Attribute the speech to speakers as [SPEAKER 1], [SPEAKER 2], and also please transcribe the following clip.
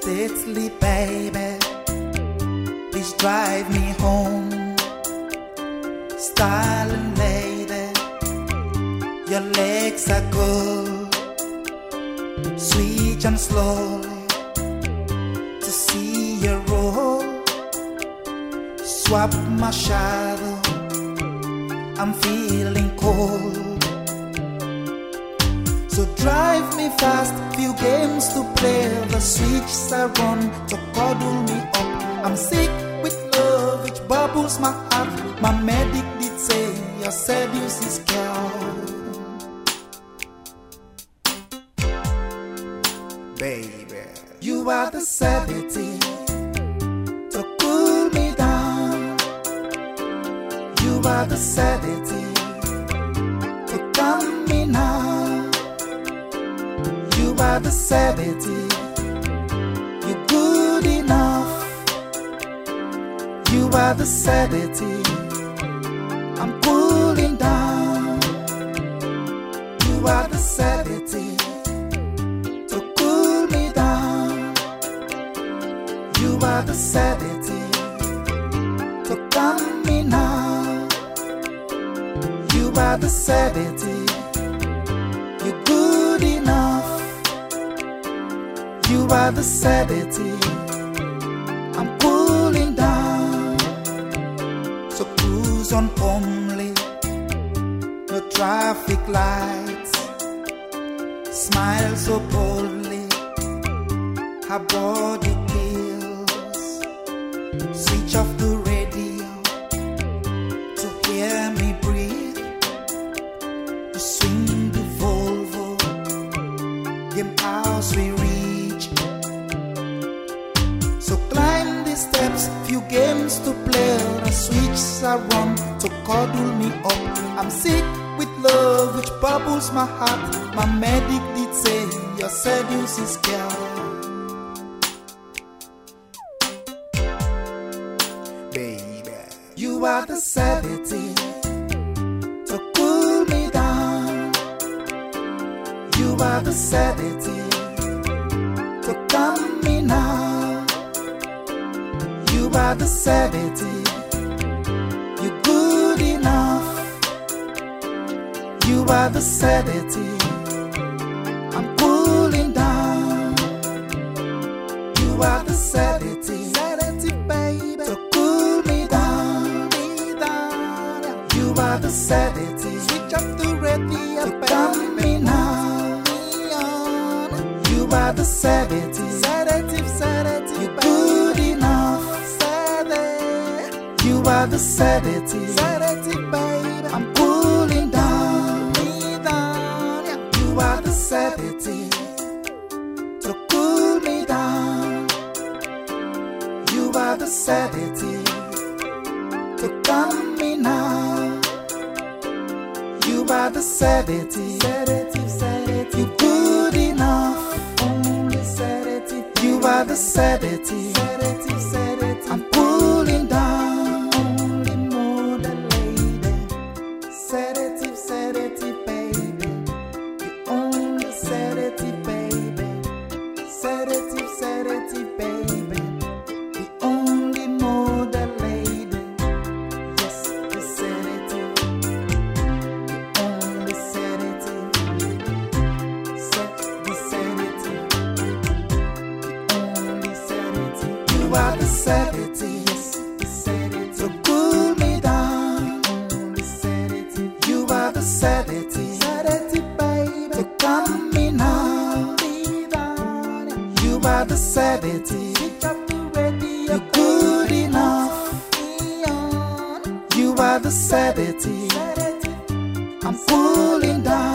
[SPEAKER 1] Stately baby, please drive me home. Styling lady, your legs are good. Sweet and slowly to see you roll. Swap my shadow, I'm feeling cold. So drive me fast, few games to play. The switches I run to cuddle me up. I'm sick with love which bubbles my heart. My medic did say your seduce is girl. Baby, you are the sedative to cool me down. You are the sedative to calm me now. You are the sedative, you're good enough. You are the sedative, I'm cooling down. You are the sedative to cool me down. You are the sedative to calm me now. You are the sedative, you're good enough. You are the sedative, I'm cooling down. So cruise on homely, no traffic lights. Smile so boldly, her body kills. Switch off the radio to hear me breathe. You swing the Volvo, game house we reach. So climb the steps, few games to play. The switches I run to cuddle me up. I'm sick with love which bubbles my heart. My medic did say your seduce is girl. Baby, you are the sedative to cool me down. You are the sedative to calm me now. You are the sedative, you're good enough. You are the sedative, I'm cooling down. You are the sedative, sedative baby, to cool me down. You are the sedative, switch up the radio to calm me now. You are the sedative, sedative, sedative, you're good enough. You are the sedative, sedative baby, I'm cooling down. You are the sedative to cool me down. You are the sedative to calm me now. You are the sedative, sedative, sedative, you're good enough. Only sedative. You are the sedative, sedative, sedative, I'm cooling down. Only more than lady, sedative, sedative baby. You only sedative baby, sedative, sedative baby. The only more than lady, yes, the sedative. The only sedative, the sedative. The only sedative. You are the sedative, yes, the sedative. So cool me down. Only sedative. You are the sedative, sedative baby, to calm me now. You are the sedative, switch up the radio, you're good enough. You are the sedative, I'm cooling down.